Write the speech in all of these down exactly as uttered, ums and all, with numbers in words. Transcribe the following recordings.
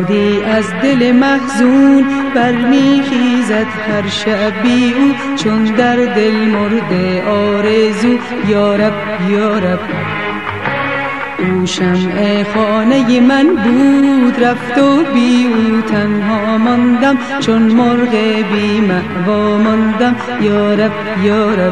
فریادی از دل محزون برمیخیزد هر شبی او، چون در دل مرده آرزو یا رب یا رب. او شمع خانه من بود رفت و بی او تنها ماندم، چون مرغ بی مأوا ماندم یا رب یا رب.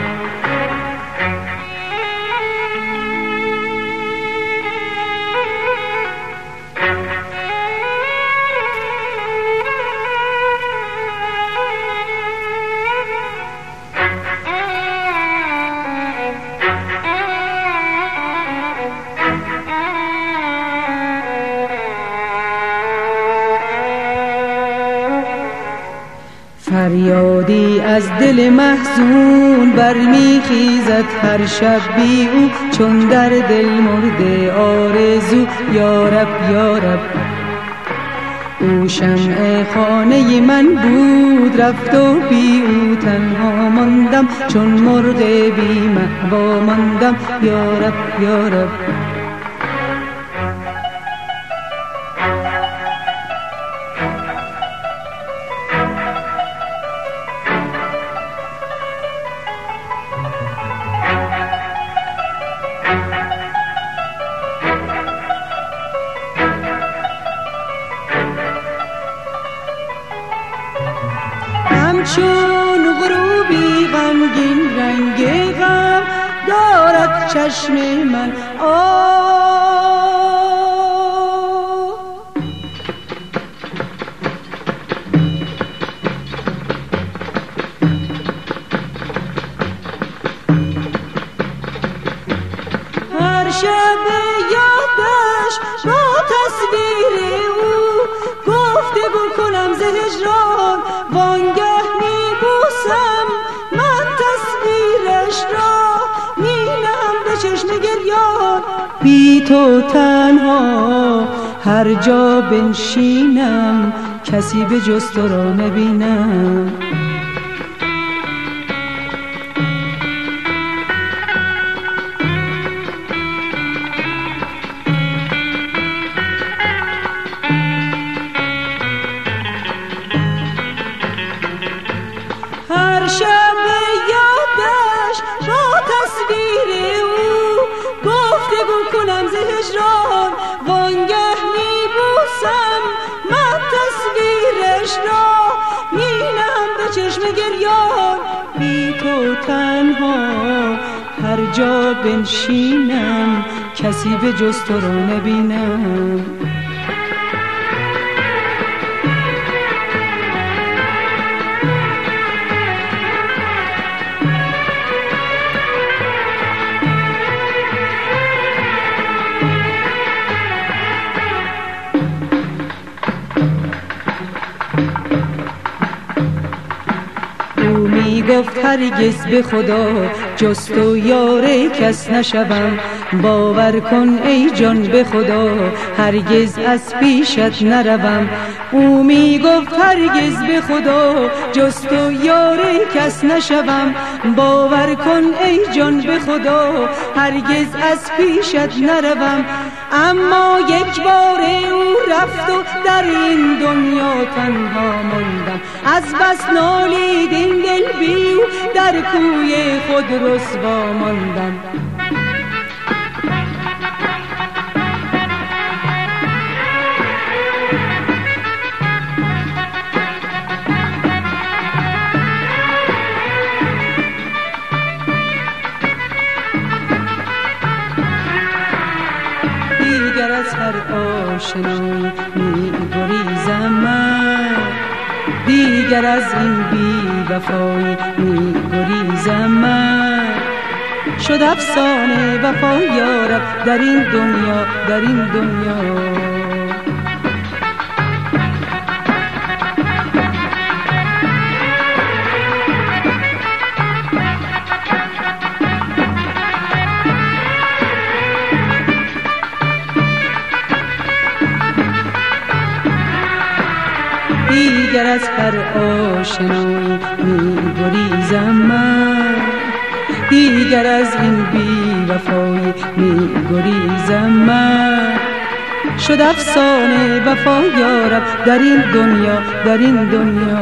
فریادی از دل محزون برمیخیزد هر شب بی او، چون در دل مرده آرزو یا رب یا رب. او شمع خانه من بود رفت و بی او تنها ماندم، چون مرغ بی مأوا ماندم یا رب یا رب. همچون غروبی غمگین رنگ غم دارد چشم من، آه هر شب یادش با تصویر او گفتگو کنم ز هجران، وانگه میبوسم من تصویرش را، مینم به چشم گریان. بی تو تنها هر جا بنشینم کسی به جز تو را نبینم. هر شب یادش با تصویر او گفتگو کنم ز هجران، وانگه میبوسم من تصویرش را، مینم به چشم گریان. بی تو تنها هر جا بنشینم کسی به جز تو را نبینم. گفت هرگز به خدا جز تو یار کس نشوم، باور کن ای جان به خدا هرگز از پیشت نروم. او می گفت هرگز به خدا جز تو یار کس نشوم، باور کن ای جان به خدا هرگز از پیشت نروم. اما یک بار او رفت و در این دنیا تنها ماندم، از بس نالید این دل بی او در کوی خود رسوا ماندم. دیگر از هر آشنایی می گریزم من، دیگر از این بی وفایی می گریزم من. شد افسانه وفا یارب در این دنیا در این دنیا. دیگر از هر آشنایی می گریزم من، دیگر از این بی وفایی می گریزم من. شد افسانه وفا یارب در این دنیا در این دنیا.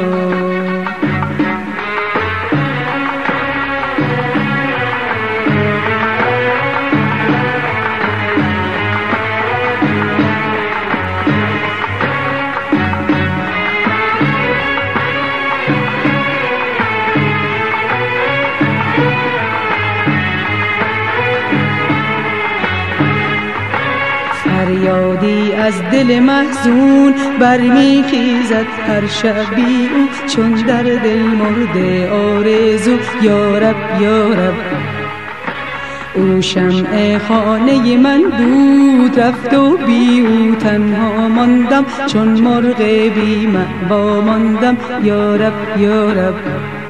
فریادی از دل محزون برمیخیزد هر شبی او، چون در دل مرده آرزو یارب یارب. او شمع خانه من بود رفت و بی او تنها ماندم، چون مرغ بی مأوا ماندم یارب یارب.